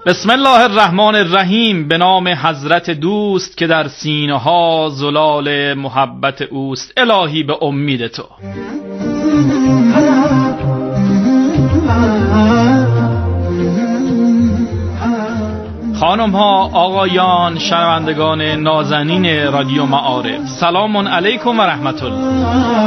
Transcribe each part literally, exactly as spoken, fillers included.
بسم الله الرحمن الرحیم. به نام حضرت دوست که در سینه ها زلال محبت اوست. الهی به امید تو. خانم ها، آقایان، شنوندگان نازنین رادیو معارف، سلام علیکم و رحمت الله.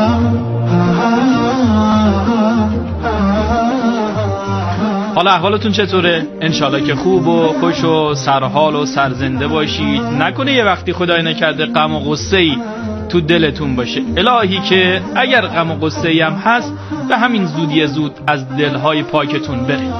حالا احوالتون چطوره؟ انشالله که خوب و خوش و سرحال و سرزنده باشید. نکنه یه وقتی خدای نکرده غم و غصه‌ای تو دلتون باشه. الهی که اگر غم و غصه‌ای هم هست به همین زودی زود از دلهای پاکتون بره.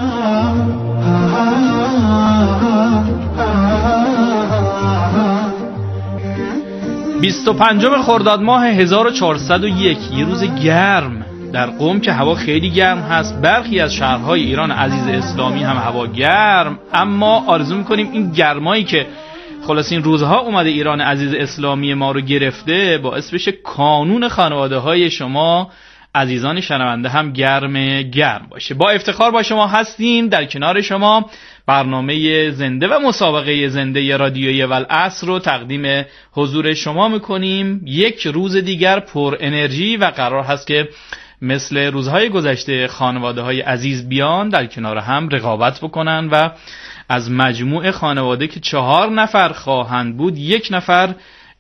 بیست و پنجم خرداد ماه هزار و چهارصد و یک، یه روز گرم در قم که هوا خیلی گرم هست. برخی از شهرهای ایران عزیز اسلامی هم هوا گرم، اما آرزو میکنیم این گرمایی که خلاص این روزها اومده ایران عزیز اسلامی ما رو گرفته باعث بشه کانون خانواده های شما عزیزان شنونده هم گرم گرم باشه. با افتخار با شما هستیم، در کنار شما برنامه زنده و مسابقه زنده رادیویی والعصر رو تقدیم حضور شما میکنیم. یک روز دیگر پر انرژی و قرار هست که مثل روزهای گذشته خانواده های عزیز بیان در کنار هم رقابت بکنن و از مجموع خانواده که چهار نفر خواهند بود، یک نفر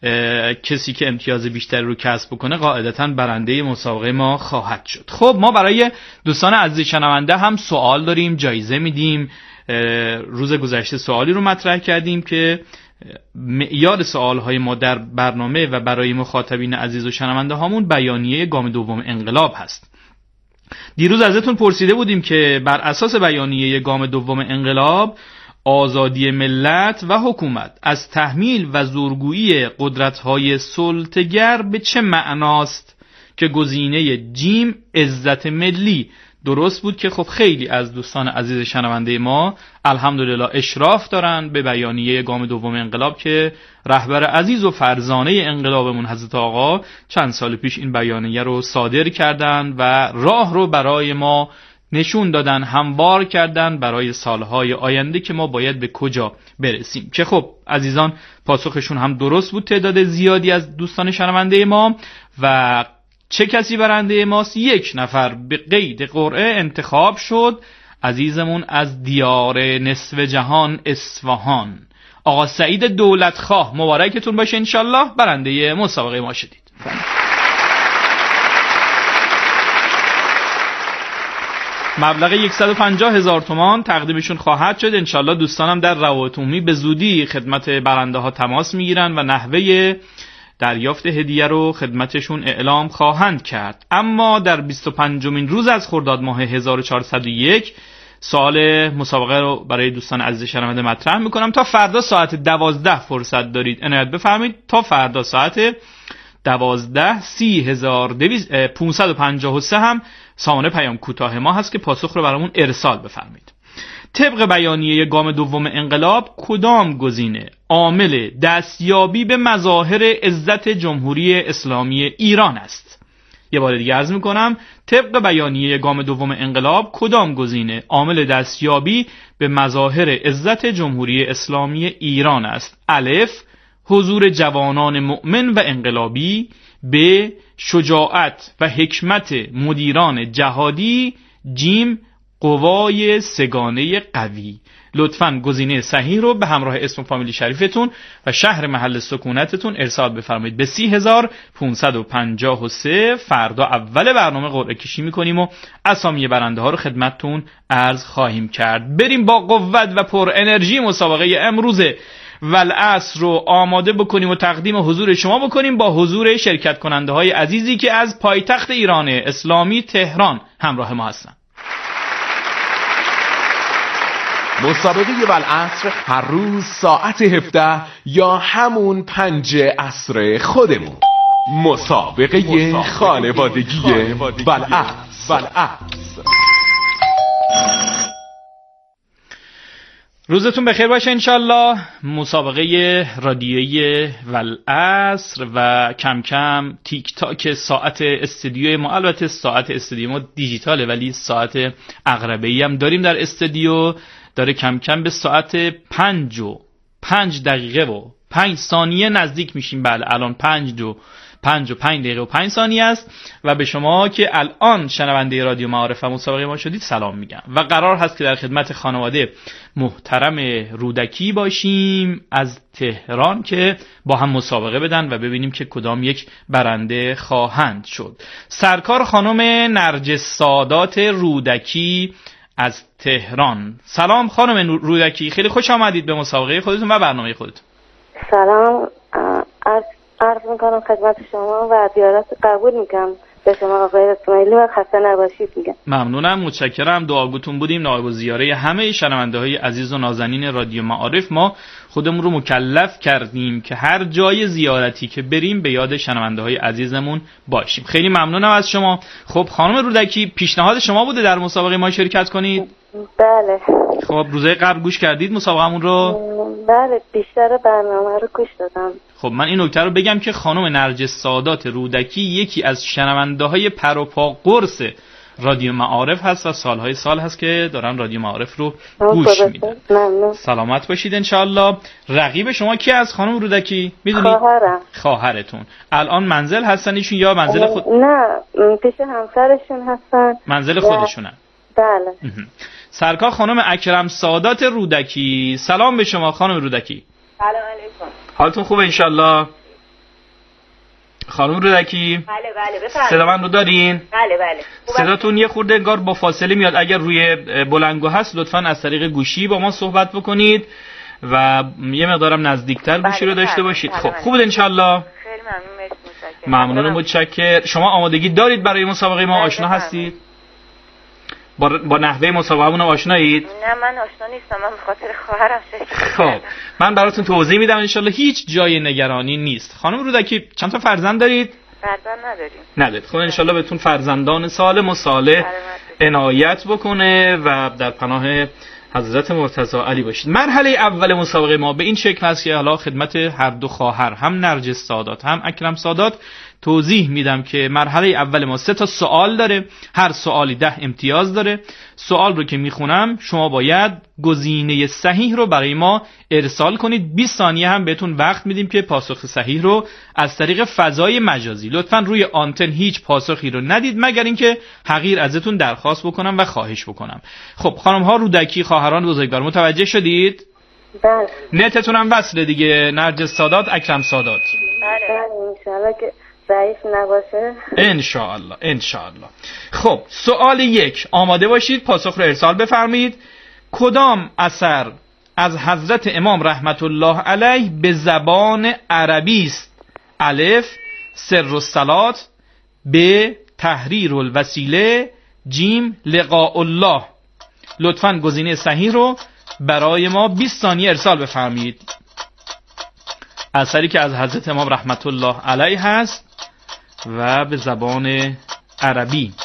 کسی که امتیاز بیشتر رو کسب بکنه قاعدتاً برنده مسابقه ما خواهد شد. خب ما برای دوستان عزیز شنونده هم سوال داریم، جایزه میدیم. روز گذشته سوالی رو مطرح کردیم که معیار سوالهای ما در برنامه و برای مخاطبین عزیز و شنونده هامون بیانیه گام دوم انقلاب هست. دیروز ازتون پرسیده بودیم که بر اساس بیانیه گام دوم انقلاب آزادی ملت و حکومت از تحمیل و زورگویی قدرت‌های سلطه‌گر به چه معناست که گزینه جیم عزت ملی درست بود. که خب خیلی از دوستان عزیز شنونده ما الحمدلله اشراف دارن به بیانیه گام دوم انقلاب که رهبر عزیز و فرزانه انقلابمون حضرت آقا چند سال پیش این بیانیه رو صادر کردن و راه رو برای ما نشون دادن، هموار کردن برای سالهای آینده که ما باید به کجا برسیم. که خب عزیزان پاسخشون هم درست بود. تعداد زیادی از دوستان شنونده ما و چه کسی برنده ماست؟ یک نفر به قید قرعه انتخاب شد، عزیزمون از دیار نصف جهان اصفهان، آقا سعید دولتخواه. مبارکتون باشه، انشالله برنده مسابقه ما شدید. مبلغ صد و پنجاه هزار تومان تقدیمشون خواهد شد. انشالله دوستانم در روابط عمومی به زودی خدمت برنده ها تماس میگیرن و نحوه دریافت هدیه رو خدمتشون اعلام خواهند کرد. اما در بیست و پنجمین روز از خرداد ماه هزار و چهارصد و یک سوال مسابقه رو برای دوستان عزیز شنونده مطرح میکنم. تا فردا ساعت دوازده فرصت دارید، عنایت بفرمایید. تا فردا ساعت دوازده سی هزار پونصد و پنجاه و سه هم سامانه پیام کوتاه ما هست که پاسخ رو برامون ارسال بفرمایید. طبق بیانیه گام دوم انقلاب کدام گزینه عامل دستیابی به مظاهر عزت جمهوری اسلامی ایران است؟ یه بار دیگه عرض میکنم، طبق بیانیه گام دوم انقلاب کدام گزینه عامل دستیابی به مظاهر عزت جمهوری اسلامی ایران است؟ الف، حضور جوانان مؤمن و انقلابی. ب، شجاعت و حکمت مدیران جهادی. جیم، قوای سگانه قوی. لطفاً گزینه صحیح رو به همراه اسم و فامیل شریفتون و شهر محل سکونتتون ارسال بفرمایید به سی هزار پونصد و پنجاه و سه. فردا اول برنامه قرعه کشی میکنیم و اسامی برنده ها رو خدمتتون عرض خواهیم کرد. بریم با قوت و پر انرژی مسابقه امروز والعصر رو آماده بکنیم و تقدیم حضور شما بکنیم با حضور شرکت کننده های عزیزی که از پایتخت ایران اسلامی تهران همراه ما هستن. مسابقه والعصر هر روز ساعت هفده یا همون پنج عصر خودمون. مسابقه خانوادگی والعصر. روزتون بخیر باشه انشالله. مسابقه رادیویی والعصر و کم کم تیک تاک ساعت استودیوی ما، البته ساعت استودیوی ما دیجیتاله ولی ساعت عقربه‌ای هم داریم در استودیو، داره کم کم به ساعت پنج و پنج دقیقه و پنج ثانیه نزدیک میشیم. بله الان پنج و پنج و پنج دقیقه و پنج ثانیه است و به شما که الان شنونده رادیو معارف و مسابقه ما شدید سلام میگم و قرار هست که در خدمت خانواده محترم رودکی باشیم از تهران که با هم مسابقه بدن و ببینیم که کدام یک برنده خواهند شد. سرکار خانم نرجس سادات رودکی از تهران. سلام خانم رودکی، خیلی خوش آمدید به مسابقه خودتون و برنامه خودتون. سلام، از عرض میکنم خدمت شما و زیارت قبول میکنم به شما آقای اسماعیلی و خسته نباشید میگم. ممنونم، متشکرم، دعاگوتون بودیم. نایب الزیاره همه شنونده های عزیز و نازنین رادیو معارف، ما خودمون رو مکلف کردیم که هر جای زیارتی که بریم به یاد شنونده های عزیزمون باشیم. خیلی ممنونم از شما. خب خانم رودکی، پیشنهاد شما بوده در مسابقه ما شرکت کنید؟ بله. خب روزهای قبل گوش کردید مسابقه‌مون رو؟ بله، بیشتر برنامه رو گوش دادم. خب من این نکته رو بگم که خانم نرجس سادات رودکی یکی از شنونده های پر و پا قرص رادیو معارف هست و سالهای سال هست که دارن رادیو معارف رو گوش میدن. ممنون. سلامت باشید انشالله. رقیب شما کی از خانم رودکی؟ میدونی؟ خواهرم. خواهرتون. الان منزل هستن ایشون یا منزل خود؟ نه، پیش همسرشون هستن. منزل خودشونن. بله. سرکار خانم اکرم سادات رودکی. سلام به شما خانم رودکی. سلام علیکم. حالتون خوبه انشالله؟ خانم رودکی؟ بله بله بفرمایید. صدا من رو دارین؟ بله بله. صداتون یه خورده انگار با فاصله میاد. اگر روی بلندگو هست لطفاً از طریق گوشی با ما صحبت بکنید و یه مقدارم نزدیکتر گوشی رو داشته باشید. خب خوبه انشالله؟ خیلی ممنون، مرسی، متشکرم. ممنون، متشکرم. شما آمادگی دارید برای مسابقه ما؟ آشنا هستید؟ با با نحوه مسابقه‌مون آشنایید؟ نه من آشنا نیستم، من به خاطر خواهرم شرکت خب من براتون توضیح میدم انشالله. هیچ جای نگرانی نیست. خانم رودکی چند تا فرزند دارید؟ فرزند نداریم. ندارید. خب انشالله بهتون فرزندان سالم و صالح عنایت بکنه و در پناه حضرت مرتضی علی باشید. مرحله اول مسابقه ما به این شکل است که حالا خدمت هر دو خواهر، هم نرجس سادات هم اکرم سادات، توضیح میدم که مرحله اول ما سه تا سوال داره. هر سوالی ده امتیاز داره. سوال رو که میخونم شما باید گزینه صحیح رو برای ما ارسال کنید. بیست ثانیه هم بهتون وقت میدیم که پاسخ صحیح رو از طریق فضای مجازی، لطفاً روی آنتن هیچ پاسخی رو ندید مگر اینکه حقیر ازتون درخواست بکنم و خواهش بکنم. خب خانم ها رودکی، خواهران بزرگوار، متوجه شدید؟ بله. نتتون هم وصله دیگه؟ نرجس سادات، اکرم سادات. بله بله، انشالله که ضعیف نباشه. انشاءالله انشاءالله. خب سوال یک، آماده باشید، پاسخ رو ارسال بفرمایید. کدام اثر از حضرت امام رحمت الله علیه به زبان عربی است؟ الف سر الصلات، ب تحریر الوسیله، جیم لقاء الله. لطفاً گزینه صحیح رو برای ما بیست ثانیه ارسال بفرمایید. اثری که از حضرت امام رحمت الله علیه هست و به زبان عربی.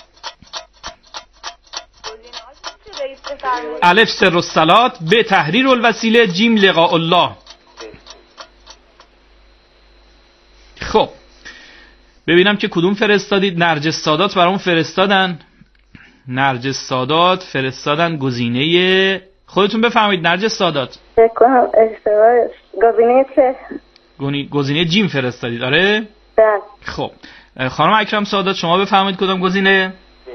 الف سر الصلات، ب تحریر الوسیله، جیم لقاء الله. خب ببینم که کدوم فرستادید. نرجس سادات برامون فرستادن. نرجس سادات فرستادن گزینه، خودتون بفهمید. نرجس سادات فکر کنم اشتباه گزینه چه؟ گزینه جیم فرستادید. آره؟ بله. خب خانم اکرم سادات شما بفهمید کدام گزینه؟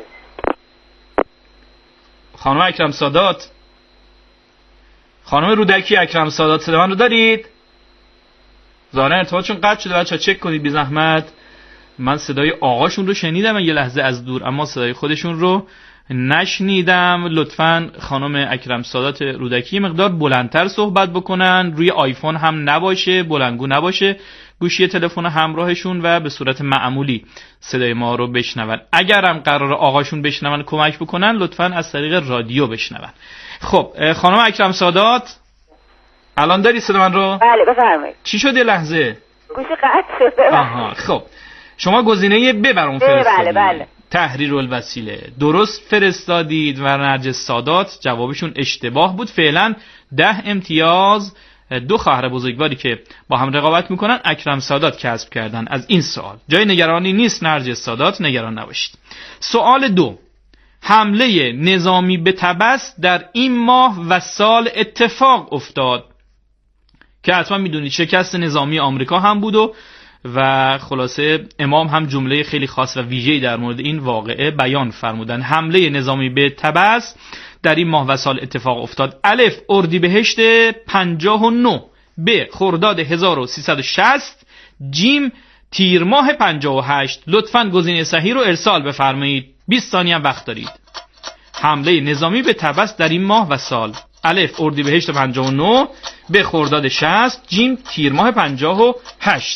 خانم اکرم سادات، خانم رودکی، اکرم سادات، صدا من رو دارید؟ ظاهرا ارتباطشون قطع شده، بچه‌ها چک کنید بی زحمت. من صدای آقاشون رو شنیدم یه لحظه از دور، اما صدای خودشون رو نشنیدم. لطفاً خانم اکرم سادات رودکی مقدار بلندتر صحبت بکنن، روی آیفون هم نباشه، بلندگو نباشه، گوشی تلفن همراهشون و به صورت معمولی صدای ما رو بشنون. اگرم قرار آقاشون بشنون کمک بکنن، لطفاً از طریق رادیو بشنون. خب خانم اکرم سادات الان داری صدا من رو؟ بله بفرمایید. چی شد یه لحظه؟ گوشی قطع شده. آها خب شما گزینه ب برام فرستادید. بله بله. تحریر الوسیله درست فرستادید و نرجس سادات جوابشون اشتباه بود. فعلا ده امتیاز دو خواهر بزرگواری که با هم رقابت میکنن اکرم سادات کسب کردن از این سوال. جای نگرانی نیست نرجس سادات، نگران نباشید. سوال دو، حمله نظامی به طبس در این ماه و سال اتفاق افتاد. که حتما میدونید شکست نظامی آمریکا هم بود و و خلاصه امام هم جمله خیلی خاص و ویژه‌ای در مورد این واقعه بیان فرمودن. حمله نظامی به طبس در این ماه و سال اتفاق افتاد. الف اردیبهشت پنجاه و نه، ب خرداد هزار و سیصد و شصت، جیم تیر ماه پنجاه و هشت. لطفاً گزینه صحیح رو ارسال بفرمایید. بیست ثانیه هم وقت دارید. حمله نظامی به طبس در این ماه و سال. الف اردیبهشت پنجاه و نه، ب خرداد شصت، جیم تیر ماه پنجاه و هشت.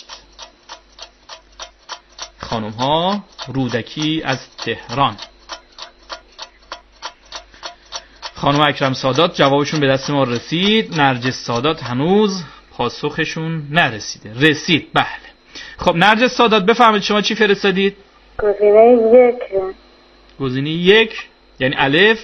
خانم ها رودکی از تهران. خانم اکرم سادات جوابشون به دست ما رسید. نرجس سادات هنوز پاسخشون نرسیده. رسید، بله. خب نرجس سادات بفرمایید شما چی فرستادید؟ گزینه یک. گزینه یک یعنی الف؟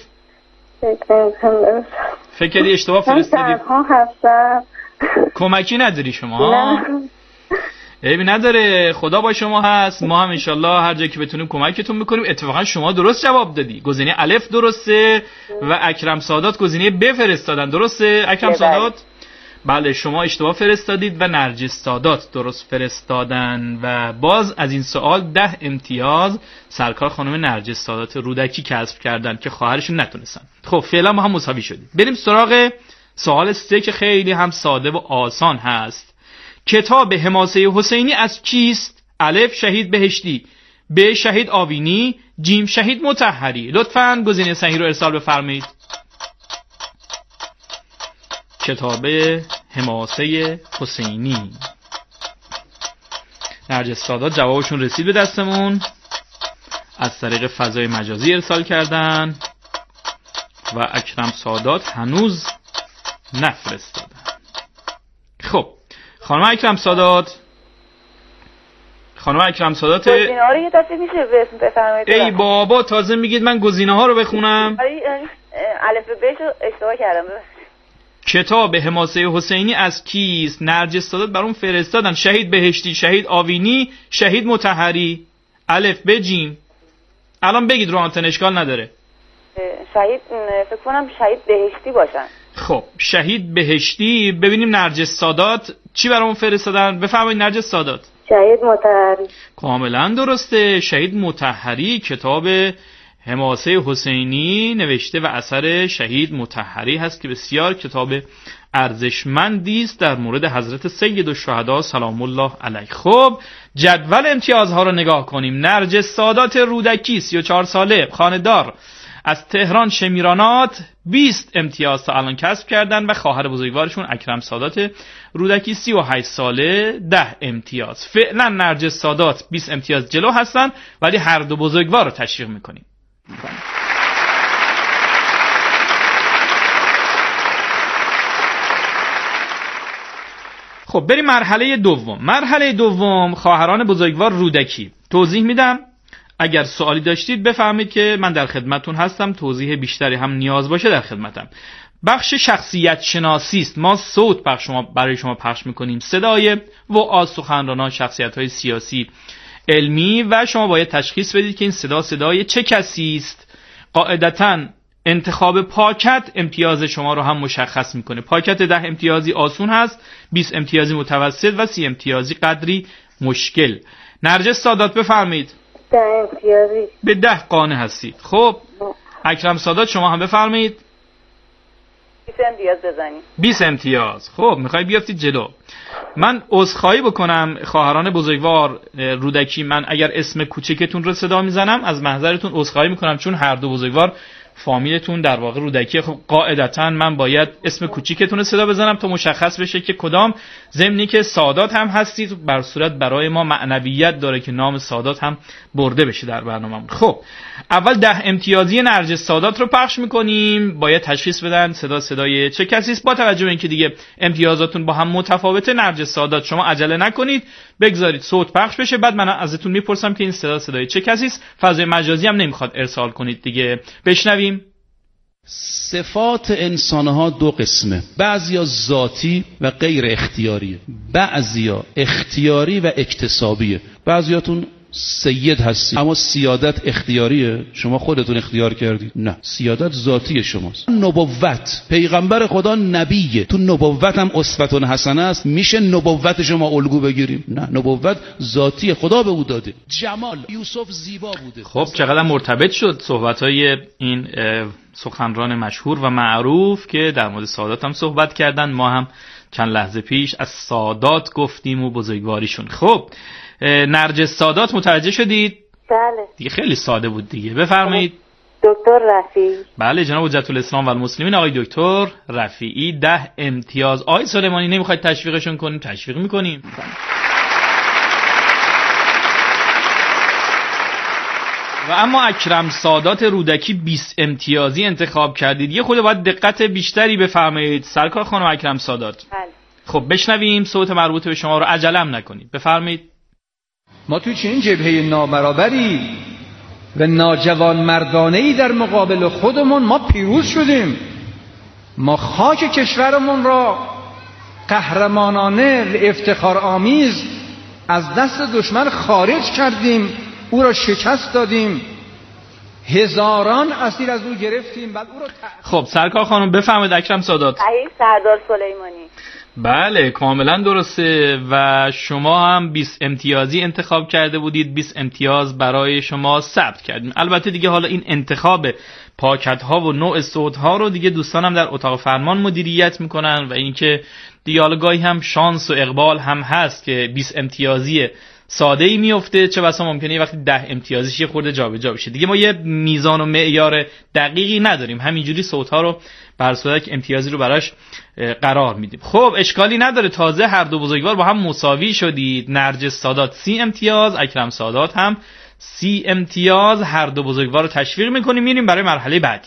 فکر کردی اشتباه فرستادید؟ تنها هستم. کمکی نداری شما؟ نه. عیبی نداره، خدا با شما هست. ما هم انشالله هر جایی که بتونیم کمکتون میکنیم. اتفاقا شما درست جواب دادی. گزینه الف درسته و اکرم سادات گزینه ب فرستادن. درسته اکرم سادات؟ بله شما اشتباه فرستادید و نرجس سادات درست فرستادن و باز از این سوال ده امتیاز سرکار خانم نرجس سادات رودکی کسب کردن که خواهرشون نتونستن. خب فعلا ما هم مساوی شدیم. بریم سراغ سوال سه که خیلی هم ساده و آسان هست. کتاب حماسه حسینی از کیست؟ الف شهید بهشتی، ب شهید آوینی، جیم شهید مطهری. لطفاً گزینه صحیح رو ارسال بفرمایید. کتاب حماسه حسینی. نرجس سادات جوابشون رسید به دستمون، از طریق فضای مجازی ارسال کردن و اکرم سادات هنوز نفرستادن. خب خانم اکرم سادات خانم اکرم سادات گزینه ها رو یه دفعه میشه به اسم بفرمایید؟ ای بابا تازه میگید من گزینه ها رو بخونم؟ الف و ب رو اشتباه کردم. کتاب حماسه حسینی از کیست؟ نرجس سادات برام فرستادن شهید بهشتی، شهید آوینی، شهید مطهری. الف ب جیم. الان بگید رو آنتن اشکال نداره. شهید فکر کنم شهید بهشتی باشن. خب شهید بهشتی. ببینیم نرجس سادات چی برامون فرستادن. بفرمایید نرجس سادات. شهید مطهری. کاملا درسته. شهید مطهری کتاب حماسه حسینی نوشته و اثر شهید مطهری هست که بسیار کتاب ارزشمندی است در مورد حضرت سید الشهدا سلام الله علیه. خب جدول امتیازها رو نگاه کنیم. نرجس سادات رودکی سی و چهار ساله خانه‌دار از تهران شمیرانات بیست امتیاز تا الان کسب کردن و خواهر بزرگوارشون اکرم سادات رودکی سی و هشت ساله ده امتیاز. فعلا نرجس سادات بیست امتیاز جلو هستن ولی هر دو بزرگوار رو تشویق میکنیم. خب بریم مرحله دوم. مرحله دوم خواهران بزرگوار رودکی. توضیح میدم، اگر سوالی داشتید بفهمید که من در خدمتون هستم. توضیح بیشتری هم نیاز باشه در خدمتم. بخش شخصیت شناسی است. ما صوت بخش شما برای شما پخش میکنیم، صدای و آز سخنرانان، شخصیت‌های سیاسی، علمی و شما باید تشخیص بدید که این صدا صدای چه کسی است. قاعدتاً انتخاب پاکت امتیاز شما رو هم مشخص میکنه. پاکت ده امتیازی آسون هست، بیست امتیازی متوسط و سی امتیازی قدری مشکل. نرجس سادات بفرمایید. ده امتیازی. به ده قانع هستید. خب اکرم سادات شما هم بفرمایید. بیست امتیاز بزنید. بیست امتیاز. خب میخوای بیافتید جلو. من عذرخواهی بکنم خواهران بزرگوار رودکی، من اگر اسم کوچکتون رو صدا میزنم از محضرتون عذرخواهی میکنم، چون هر دو بزرگوار فامیلتون در واقع رودکی. خب قاعدتاً من باید اسم کوچیکتون رو صدا بزنم تا مشخص بشه که کدام، ضمنی که سادات هم هستید، بر صورت برای ما معنویت داره که نام سادات هم برده بشه در برنامه‌مون. خب اول ده امتیازی نرجس سادات رو پخش میکنیم. باید تشخیص بدن صدا صدای چه کسی است. با توجه به اینکه دیگه امتیازاتون با هم متفاوته، نرجس سادات شما عجله نکنید، بگذارید صوت پخش بشه، بعد من ازتون میپرسم که این صدا صدای چه کسی است. فضای مجازی هم نمیخواد ارسال کنید دیگه. بشنویم. صفات انسانها دو قسمه، بعضیا ذاتی و غیر اختیاریه، بعضیا اختیاری و اکتسابیه. بعضیاتون سید هستی، اما سیادت اختیاریه؟ شما خودتون اختیار کردید؟ نه، سیادت ذاتی شماست. نبوت، پیغمبر خدا نبیه، تو نبوت هم اسوه حسنه است. میشه نبوت شما الگو بگیریم؟ نه، نبوت ذاتی، خدا به او داده. جمال یوسف زیبا بوده. خب چقدر مرتبط شد صحبت‌های این سخنران مشهور و معروف که در مورد سادات هم صحبت کردن. ما هم چند لحظه پیش از سادات گفتیم و بزرگواریشون. خب نرجس سادات متوجه شدید؟ بله دیگه خیلی ساده بود دیگه. بفرمایید. دکتر رفیعی. بله جناب حجت الاسلام و المسلمین آقای دکتر رفیعی ده امتیاز. آقای سلیمانی نمیخواید تشویقشون کنیم؟ تشویق میکنیم. و اما اکرم سادات رودکی بیست امتیازی انتخاب کردید. یه خود باید دقت بیشتری بفرمایید سرکار خانم اکرم سادات. بله. خب بشنویم صوت مربوط به شما رو، عجلم نکنید. بفرمایید. ما توی چنین جبهه نابرابری و ناجوان مردانه‌ای در مقابل خودمون ما پیروز شدیم. ما خاک کشورمون را قهرمانانه و افتخار آمیز از دست دشمن خارج کردیم، او را شکست دادیم، هزاران اسیر از او گرفتیم، بعد او را ت... خب سرکار خانم بفرمایید. اکرم سادات. صحیح، سردار سلیمانی. بله کاملا درسته و شما هم بیست امتیازی انتخاب کرده بودید. بیست امتیاز برای شما ثبت کردیم. البته دیگه حالا این انتخاب پاکت ها و نوع صوت ها رو دیگه دوستانم در اتاق فرمان مدیریت میکنن و اینکه دیگه حالا گاهی هم شانس و اقبال هم هست که بیست امتیازی ساده ای میفته، چه بسا ممکنه یه وقتی ده امتیازیش یه خورده جابجا بشه. دیگه ما یه میزان و معیار دقیقی نداریم، همینجوری صوت ها رو بر صورت که امتیازی رو براش قرار میدیم. خب اشکالی نداره، تازه هر دو بزرگوار با هم مساوی شدید. نرجس سادات سی امتیاز، اکرم سادات هم سی امتیاز. هر دو بزرگوار رو تشویق میکنیم. میریم برای مرحله بعدی.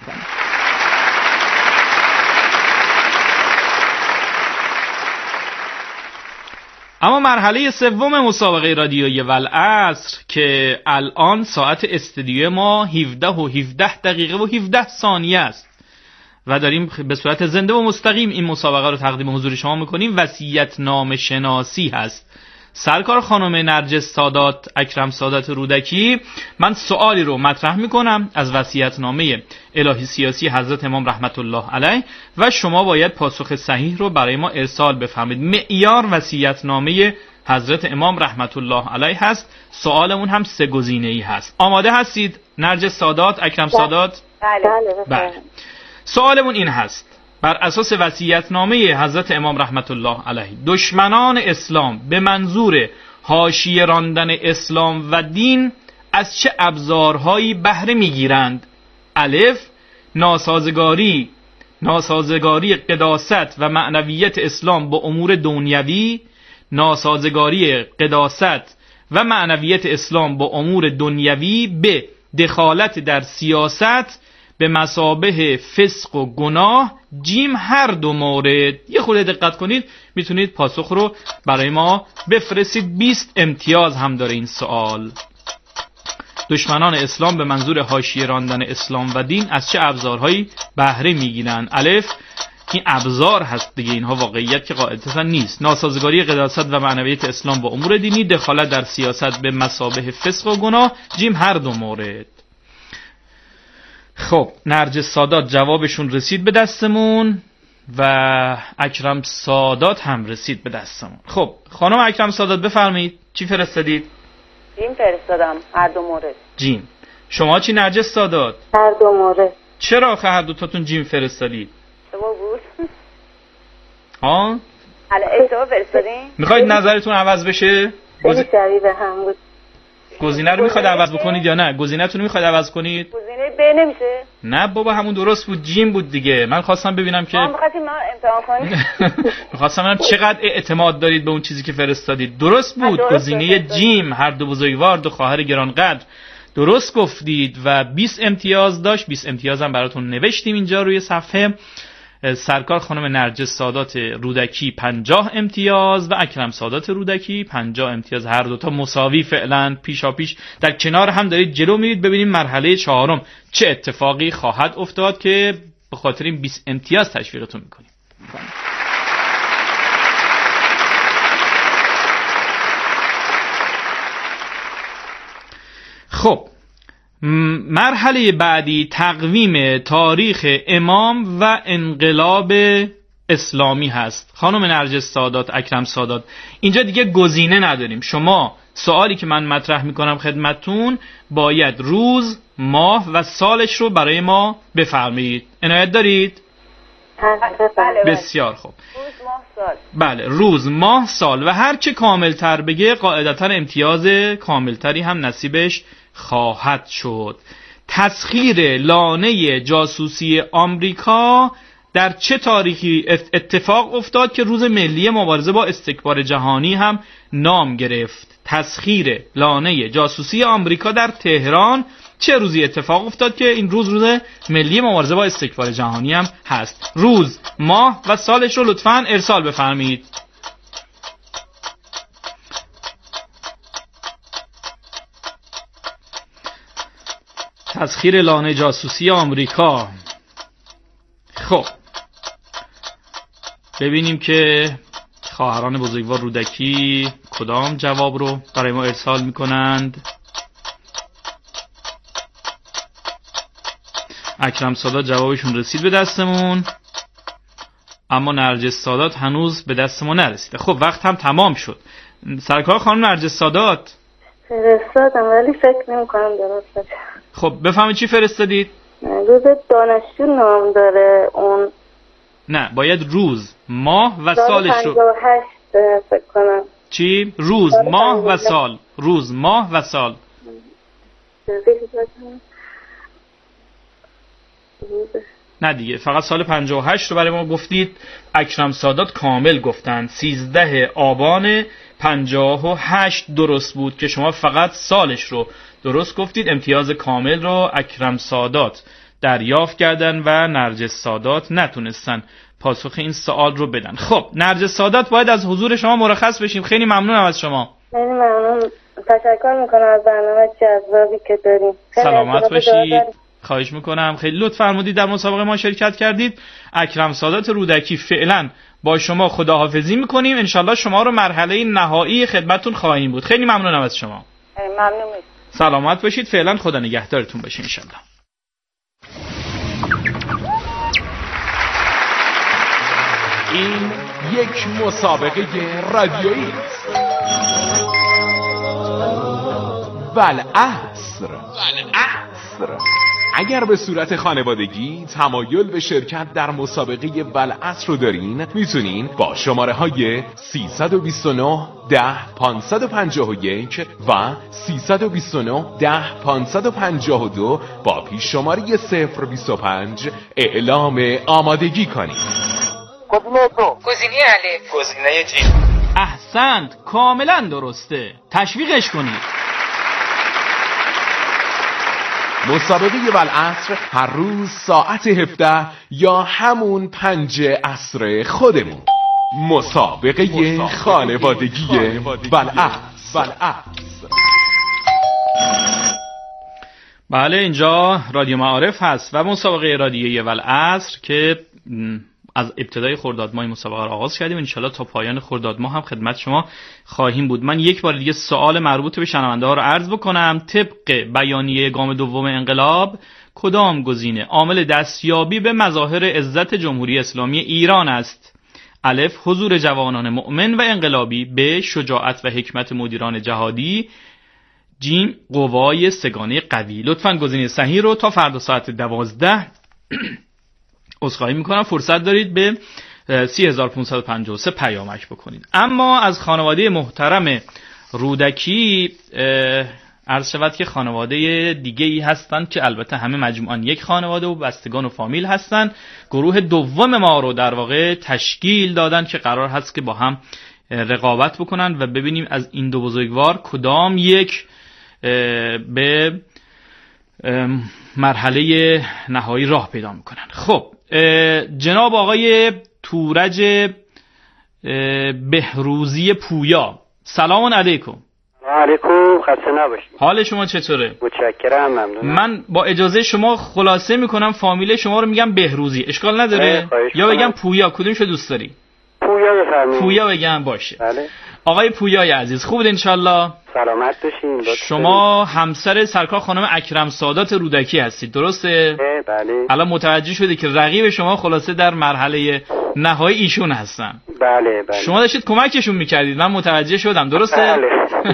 اما مرحله سوم مسابقه رادیویی والعصر که الان ساعت استودیو ما هفده و هفده دقیقه و هفده ثانیه است و داریم به صورت زنده و مستقیم این مسابقه رو تقدیم حضور شما میکنیم. وصیت‌نامه شناسی هست. سرکار خانم نرجس سادات اکرم سادات رودکی، من سوالی رو مطرح میکنم از وصیت‌نامه الهی سیاسی حضرت امام رحمت الله علیه و شما باید پاسخ صحیح رو برای ما ارسال بفرمایید. معیار وصیت‌نامه حضرت امام رحمت الله علیه هست. سوالمون هم سه گزینه‌ای هست. آماده هستید نرجس سادات اکرم سادات؟ بله. بله. بله. سوالمون این هست: بر اساس وصیت‌نامه حضرت امام رحمت الله علیه دشمنان اسلام به منظور حاشیه راندن اسلام و دین از چه ابزارهایی بهره میگیرند؟ الف ناسازگاری ناسازگاری قداست و معنویت اسلام با امور دنیوی، ناسازگاری قداست و معنویت اسلام با امور دنیوی. ب دخالت در سیاست به مثابه فسق و گناه. جیم هر دو مورد. یه خورده دقت کنید میتونید پاسخ رو برای ما بفرستید. بیست امتیاز هم داره این سوال. دشمنان اسلام به منظور حاشیه راندن اسلام و دین از چه ابزارهایی بهره میگیرن؟ الف این ابزار هست دیگه، اینها واقعیت که قاعدتا نیست. ناسازگاری قداست و معنویت اسلام با امور دینی. دخالت در سیاست به مثابه فسق و گناه. جیم هر دو مورد. خب نرجس سادات جوابشون رسید به دستمون و اکرم سادات هم رسید به دستمون. خب خانم اکرم سادات بفرمایید چی فرستادید؟ جیم فرستادم، هر دو مورد. جیم. شما چی نرجس سادات؟ هر دو مورد. چرا آخه هر دو تاتون جیم فرستادید؟ اشتباه بود. ها؟ حالا اشتباه فرستادین؟ میخواید نظرتون عوض بشه؟ خیلی شبیه به هم بود. گزینه رو میخواید عوض بکنید یا نه؟ گزینه‌تون رو میخواید عوض کنید؟ گزینه ب نمیشه؟ نه بابا همون درست بود، جیم بود دیگه. من خواستم ببینم که ما می‌خواستیم ما امتحان کنیم. میخواستم ببینم چقدر اعتماد دارید به اون چیزی که فرستادید. درست بود، گزینه جیم هر دو بزرگوار دو خواهر گرانقدر درست گفتید و بیست امتیاز داشت. بیست امتیاز هم براتون نوشتیم اینجا روی صفحه. سرکار خانم نرجس سادات رودکی پنجاه امتیاز و اکرم سادات رودکی پنجاه امتیاز. هر دوتا مساوی فعلا پیشا پیش در کنار هم دارید جلو میرید. ببینیم مرحله چهارم چه اتفاقی خواهد افتاد که به خاطر این بیست امتیاز تشویقتون میکنیم. خب مرحله بعدی تقویم تاریخ امام و انقلاب اسلامی هست. خانم نرجس سادات، اکرم سادات، اینجا دیگه گزینه نداریم. شما سوالی که من مطرح میکنم خدمتون باید روز، ماه و سالش رو برای ما بفرمایید. عنایت دارید؟ بله. بسیار خوب. روز، ماه، سال. بله، روز، ماه، سال و هر چه کاملتر بگه قاعدتا امتیاز کاملتری هم نصیبش خواهد شد. تسخیر لانه جاسوسی آمریکا در چه تاریخی اتفاق افتاد که روز ملی مبارزه با استکبار جهانی هم نام گرفت؟ تسخیر لانه جاسوسی آمریکا در تهران چه روزی اتفاق افتاد که این روز روز ملی مبارزه با استکبار جهانی هم هست؟ روز، ماه و سالش رو لطفاً ارسال بفرمایید. تسخیر لانه جاسوسی آمریکا. خب ببینیم که خواهران بزرگوار رودکی کدام جواب رو برای ما ارسال میکنند. اکرم سادات جوابشون رسید به دستمون، اما نرجس سادات هنوز به دست ما نرسیده. خب وقت هم تمام شد. سرکار خانم نرجس سادات فرستادم ولی فکر نمی کنم درست باشه. خب بفهمید چی فرستادید؟ روز دانشجو نام داره اون. نه، باید روز، ماه و سالش رو. پنجاه و هشت فکر کنم. چی؟ روز، ماه و سال. روز، ماه و سال. نه دیگه، فقط سال پنجاه و هشت رو برای ما گفتید. اکرم سادات کامل گفتن سیزده آبان پنجاه و هشت درست بود که شما فقط سالش رو درست گفتید. امتیاز کامل رو اکرم سادات دریافت کردن و نرجس سادات نتونستن پاسخ این سوال رو بدن. خب نرجس سادات باید از حضور شما مرخص بشیم. خیلی ممنونم از شما. خیلی ممنون، تشکر میکنم از برنامه جذابی که داریم. سلامت باشید. خواهش میکنم، خیلی لطف فرمودید در مسابقه ما شرکت کردید. اکرم سادات رودکی فعلا با شما خداحافظی میکنیم. انشالله شما رو مرحله نهایی خدمتتون خواهیم بود. خیلی ممنونم از شما. ممنون. سلامت باشید. فعلا خدا نگهدارتون باشه انشالله. این یک مسابقه رادیویی است. والعصر. والعصر. اگر به صورت خانوادگی تمایل به شرکت در مسابقه والعصر رو دارین، میتونین با شماره های سیصد و بیست و نه ده پانصد و پنجاه و یک و سیصد و بیست و نه ده پانصد و پنجاه و دو با پیش شماره صفر بیست و پنج اعلام آمادگی کنید. گزینه دو. گزینه الف. گزینه جی. احسنت، کاملا درسته. تشویقش کنید. مسابقه والعصر هر روز ساعت هفده یا همون پنج عصر خودمون. مسابقه خانوادگی والعصر. بله، اینجا رادیو معارف هست و مسابقه رادیویی والعصر که از ابتدای خرداد ماه مسابقه را آغاز کردیم. انشالله تا پایان خرداد ماه هم خدمت شما خواهیم بود. من یک بار دیگه سوال مربوط به شنونده ها رو عرض بکنم. طبق بیانیه گام دوم انقلاب کدام گزینه عامل دستیابی به مظاهر عزت جمهوری اسلامی ایران است؟ الف حضور جوانان مؤمن و انقلابی، ب شجاعت و حکمت مدیران جهادی، جیم قوای سگانه قوی. لطفاً گزینه صحیح رو تا فردا ساعت دوازده عذرخواهی میکنم فرصت دارید به سی هزار و پانصد و پنجاه و سه پیامک بکنید. اما از خانواده محترم رودکی عرض شود که خانواده دیگه ای هستند که البته همه مجموعاً یک خانواده و بستگان و فامیل هستند. گروه دوم ما رو در واقع تشکیل دادن که قرار هست که با هم رقابت بکنن و ببینیم از این دو بزرگوار کدام یک به مرحله نهایی راه پیدا میکنن. خب جناب آقای تورج بهروزی پویا، سلام علیکم. علیکم، خسته نباشید. حال شما چطوره؟ متشکرم، ممنونم. من با اجازه شما خلاصه میکنم فامیل شما رو میگم بهروزی، اشکال نداره؟ یا بگم پویا، کدومشو دوست داری؟ پویا بفرمایید. پویا بگم باشه. بله. آقای پویای عزیز خوبید انشالله؟ سلامت بشین. شما همسر سرکار خانم اکرم سادات رودکی هستید درسته؟ بله. الان متوجه شده که رقیب شما خلاصه در مرحله نهایی ایشون هستن. بله بله. شما داشتید کمکشون میکردید، من متوجه شدم درسته؟ بله.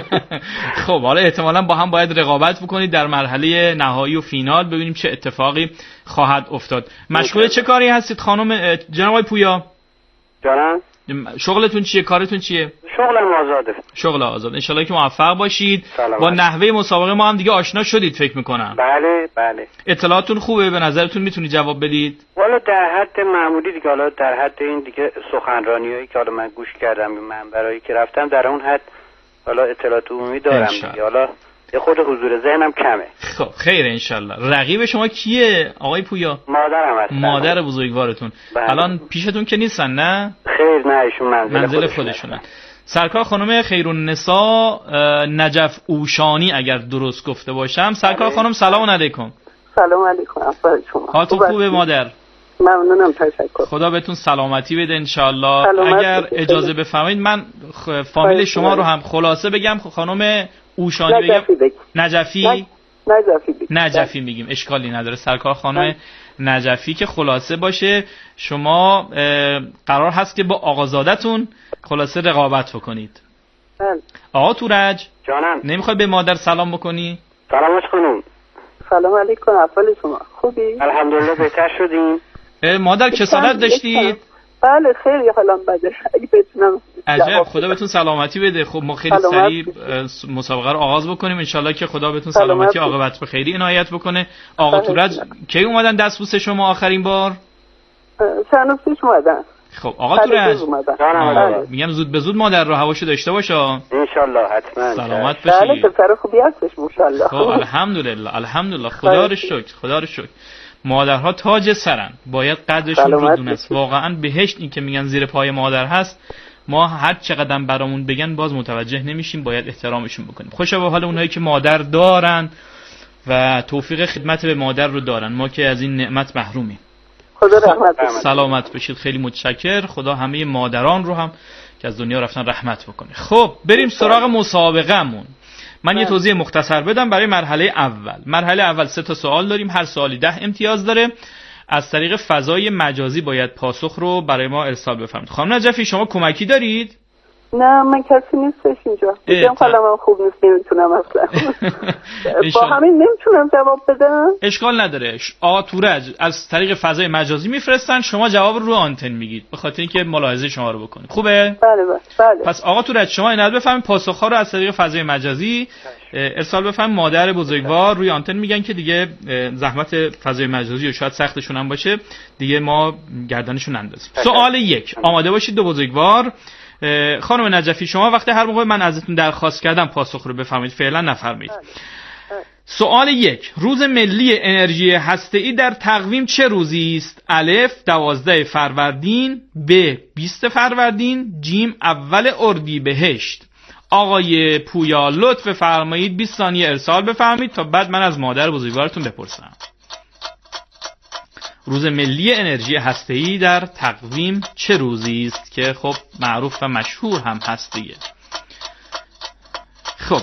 خب حالا احتمالاً با هم باید رقابت بکنید در مرحله نهایی و فینال، ببینیم چه اتفاقی خواهد افتاد. مشغول چه کاری هستید خانم جناب آقای پویا؟ جانم؟ شغلتون چیه؟ کارتون چیه؟ شغلم آزاده. شغل آزاد. انشالله که موفق باشید. سلامت. با نحوه مسابقه ما هم دیگه آشنا شدید فکر میکنم. بله بله. اطلاعاتون خوبه؟ به نظرتون میتونید جواب بدید؟ والا در حد معمولی دیگه، حالا در حد این دیگه سخنرانیایی که حالا من گوش کردم به منبرایی که رفتم در اون حد حالا اطلاعات عمومی دارم دیگه. حالا یه خود حضور ذهنم کمه. خب خیر انشالله. رقیب شما کیه آقای پویا؟ مادرم هستن. مادر بزرگوارتون. بله. الان پیشتون که نیستن نه؟ خیر نه، ایشون منزل, منزل خودشونن. سرکار خانم خیرالنساء نجف اوشانی اگر درست گفته باشم. سرکار خانم سلام علیکم. سلام علیکم. احوال شما؟ حالتون خوبه مادر؟ ممنونم، تشکر. خدا بهتون سلامتی بده انشالله. اگر اجازه بفرمایید من فامیل شما رو هم خلاصه بگم. خانم اوشانی بگم؟ نجفی نجفی نجفی بگیم. نجفی میگیم، اشکالی نداره. سرکار خانم نجفی که خلاصه باشه. شما قرار هست که با آقازادتون خلاصه رقابت بکنید. بله. آقا تورج جانم، نمیخوای به مادر سلام بکنی؟ سلامش خانم. سلام علیکم. احوال شما خوبی؟ الحمدلله بهتر شدیم. مادر کسالت داشتید؟ بله خیلی حالم بده. اگه بتونم عجب، خدا بهتون سلامتی بده. خب ما خیلی سریع مسابقه رو آغاز بکنیم انشالله که خدا بهتون سلامتی عاقبت به خیری عنایت بکنه. آقا تورج کی اومدن دستبوس شما آخرین بار؟ چند روز پیش اومدن. خب آقا تورج میگم زود به زود مادر رو هواشو داشته باشه انشالله. حتما سلامت باشی. بله پسر خوبی هستش ماشاءالله. خب الحمدلله الحمدلله، خدا رو شکر خدا رو شکر. مادرها تاج سرن، باید قدرشون رو دونست. واقعا بهشت این که میگن زیر پای مادر هست. ما هر چقدر برامون بگن باز متوجه نمیشیم، باید احترامشون بکنیم. خوشا به حال اونایی که مادر دارن و توفیق خدمت به مادر رو دارن. ما که از این نعمت محرومیم. خدا رحمت کنه. سلامت بشید. خیلی متشکر. خدا همه مادران رو هم که از دنیا رفتن رحمت بکنه. خب بریم سراغ مسابقه‌مون. من یه توضیح مختصر بدم برای مرحله اول. مرحله اول سه تا سوال داریم، هر سوالی ده امتیاز داره. از طریق فضای مجازی باید پاسخ رو برای ما ارسال بفرمایید. خانم نجفی شما کمکی دارید؟ نه من کسی نیستش اینجا. میگم حالم خوب نیست، نمیتونم اصلا. با همین نمیتونم جواب بدم. اشکال نداره. آقا تورج از طریق فضای مجازی میفرستن، شما جواب رو آنتن میگید به خاطر اینکه ملاحظه شما رو بکنید. خوبه؟ بله بله. بله. پس آقا تورج شما اینو بفهمید پاسخ ها رو از طریق فضای مجازی ارسال بفرمایید. مادر بزرگوار روی آنتن میگن که دیگه زحمت فضای مجازی و شاید سختشون هم باشه دیگه ما گردنشون اندازیم. سوال یک، آماده باشید دو بزرگوار. خانم نجفی شما وقتی هر موقع من ازتون درخواست کردم پاسخ رو بفرمایید، فعلا نفرمایید. سوال یک، روز ملی انرژی هسته‌ای در تقویم چه روزی است؟ الف دوازده فروردین، ب بیست فروردین، جیم اول اردیبهشت. آقای پویا لطف فرمایید بیست ثانیه ارسال بفرمایید تا بعد من از مادر بزرگوارتون بپرسم. روز ملی انرژی هسته‌ای در تقویم چه روزی است که خب معروف و مشهور هم هست دیگه. خب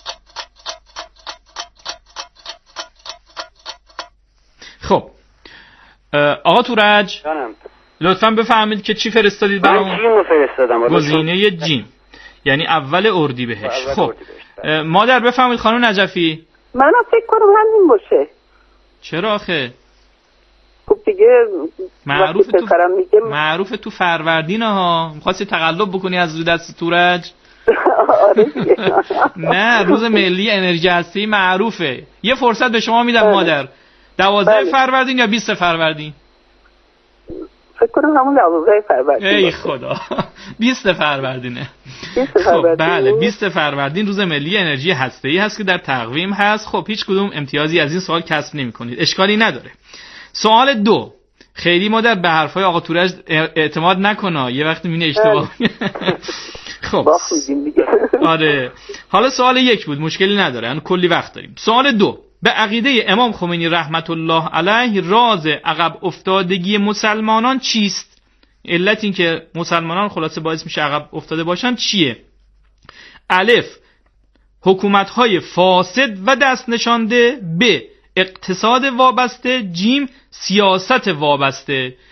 خب آقا تورج لطفاً بفهمید که چی فرستادید برامون؟ جیم فرستادم. گزینه جیم یعنی اول اردیبهشت. خب مادر بفهمید خانم نجفی. من فکر کنم همین باشه. چرا آخه؟ خب دیگه معروف تو معروف تو فروردین ها. می‌خواستی تقلب بکنی از رو دست تورج؟ نه روز ملی انرژی هسته‌ای معروفه. یه فرصت به شما میدم مادر. دوازده فروردین یا بیست فروردین؟ فکر کنم همون دوازده فروردین. ای خدا. بیست فروردینه. خب بله بیست فروردین روز ملی انرژی هسته‌ای هست که در تقویم هست. خب هیچ کدوم امتیازی از این سوال کسب نمی‌کنید. اشکالی نداره. سوال دو، خیلی مادر به حرفای آقا تورج اعتماد نکنه، یه وقتی میینه اشتباه. خب آره حالا سوال یک بود، مشکلی نداره، یعنی کلی وقت داریم. سوال دو، به عقیده امام خمینی رحمت الله علیه راز عقب افتادگی مسلمانان چیست؟ علت این که مسلمانان خلاصه باعث میشه عقب افتاده باشن چیه؟ الف حکومت‌های فاسد و دست نشانده، ب اقتصاد وابسته، جیم سیاست وابسته.